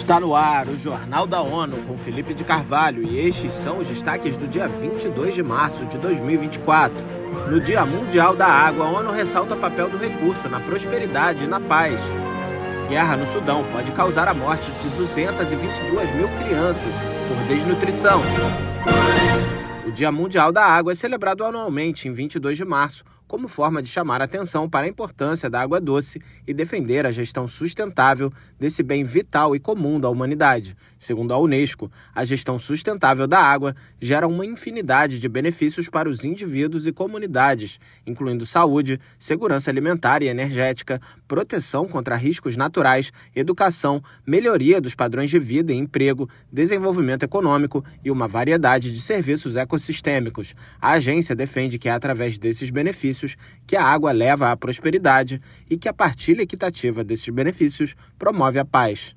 Está no ar o Jornal da ONU com Felipe de Carvalho e estes são os destaques do dia 22 de março de 2024. No Dia Mundial da Água, a ONU ressalta o papel do recurso na prosperidade e na paz. Guerra no Sudão pode causar a morte de 222 mil crianças por desnutrição. O Dia Mundial da Água é celebrado anualmente em 22 de março, como forma de chamar a atenção para a importância da água doce e defender a gestão sustentável desse bem vital e comum da humanidade. Segundo a Unesco, a gestão sustentável da água gera uma infinidade de benefícios para os indivíduos e comunidades, incluindo saúde, segurança alimentar e energética, proteção contra riscos naturais, educação, melhoria dos padrões de vida e emprego, desenvolvimento econômico e uma variedade de serviços ecossistêmicos. A agência defende que é através desses benefícios que a água leva à prosperidade e que a partilha equitativa desses benefícios promove a paz.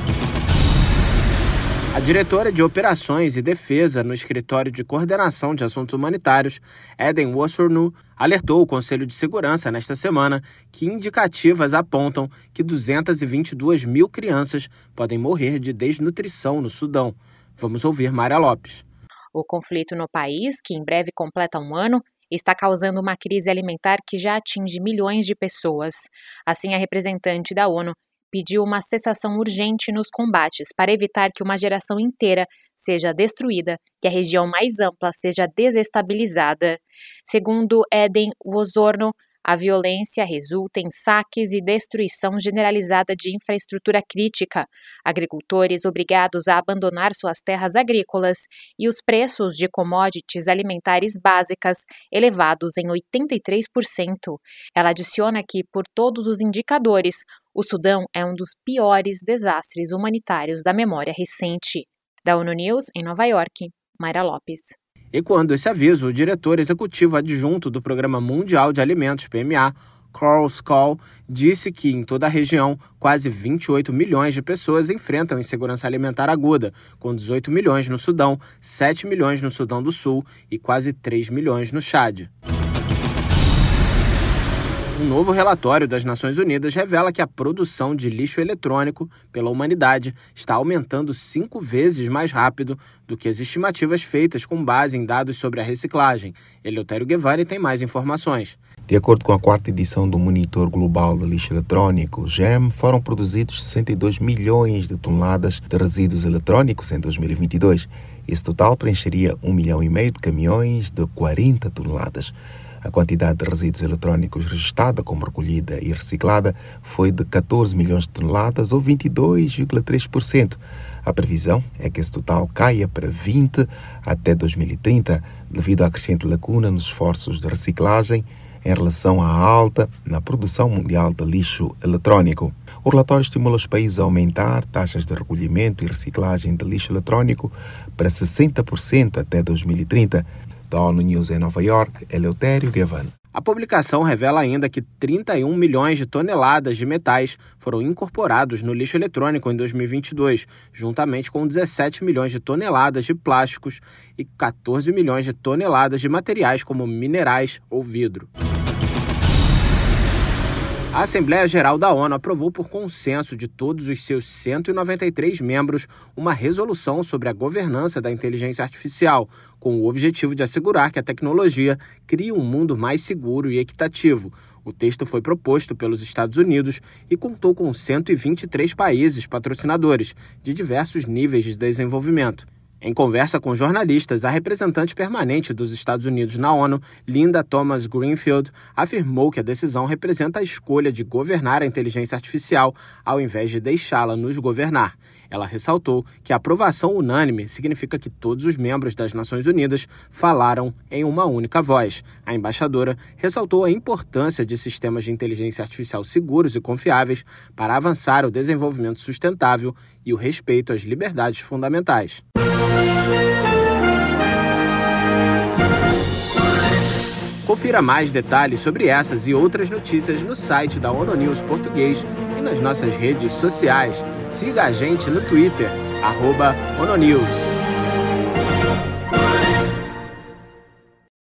A diretora de Operações e Defesa no Escritório de Coordenação de Assuntos Humanitários, Eden Wosurnu, alertou o Conselho de Segurança nesta semana que indicativas apontam que 222 mil crianças podem morrer de desnutrição no Sudão. Vamos ouvir Mayra Lopes. O conflito no país, que em breve completa um ano, está causando uma crise alimentar que já atinge milhões de pessoas. Assim, a representante da ONU pediu uma cessação urgente nos combates para evitar que uma geração inteira seja destruída e a região mais ampla seja desestabilizada. Segundo Eden Wosurnu, a violência resulta em saques e destruição generalizada de infraestrutura crítica, agricultores obrigados a abandonar suas terras agrícolas e os preços de commodities alimentares básicas elevados em 83%. Ela adiciona que, por todos os indicadores, o Sudão é um dos piores desastres humanitários da memória recente. Da ONU News, em Nova York, Mayra Lopes. Ecoando esse aviso, o diretor executivo adjunto do Programa Mundial de Alimentos, PMA, Carl Scull, disse que em toda a região, quase 28 milhões de pessoas enfrentam insegurança alimentar aguda, com 18 milhões no Sudão, 7 milhões no Sudão do Sul e quase 3 milhões no Chad. Um novo relatório das Nações Unidas revela que a produção de lixo eletrônico pela humanidade está aumentando 5 vezes mais rápido do que as estimativas feitas com base em dados sobre a reciclagem. Eleutério Guevara tem mais informações. De acordo com a 4ª edição do Monitor Global de Lixo Eletrônico, GEM, foram produzidos 62 milhões de toneladas de resíduos eletrônicos em 2022. Esse total preencheria 1,5 milhão de caminhões de 40 toneladas. A quantidade de resíduos eletrônicos registrada como recolhida e reciclada foi de 14 milhões de toneladas, ou 22,3%. A previsão é que esse total caia para 20 até 2030, devido à crescente lacuna nos esforços de reciclagem em relação à alta na produção mundial de lixo eletrônico. O relatório estimula os países a aumentar taxas de recolhimento e reciclagem de lixo eletrônico para 60% até 2030. Da ONU News em Nova York, Eleutério Guevara. A publicação revela ainda que 31 milhões de toneladas de metais foram incorporados no lixo eletrônico em 2022, juntamente com 17 milhões de toneladas de plásticos e 14 milhões de toneladas de materiais como minerais ou vidro. A Assembleia Geral da ONU aprovou por consenso de todos os seus 193 membros uma resolução sobre a governança da inteligência artificial, com o objetivo de assegurar que a tecnologia crie um mundo mais seguro e equitativo. O texto foi proposto pelos Estados Unidos e contou com 123 países patrocinadores, de diversos níveis de desenvolvimento. Em conversa com jornalistas, a representante permanente dos Estados Unidos na ONU, Linda Thomas-Greenfield, afirmou que a decisão representa a escolha de governar a inteligência artificial ao invés de deixá-la nos governar. Ela ressaltou que a aprovação unânime significa que todos os membros das Nações Unidas falaram em uma única voz. A embaixadora ressaltou a importância de sistemas de inteligência artificial seguros e confiáveis para avançar o desenvolvimento sustentável e o respeito às liberdades fundamentais. Confira mais detalhes sobre essas e outras notícias no site da ONU News Português e nas nossas redes sociais. Siga a gente no Twitter, @ONUNews.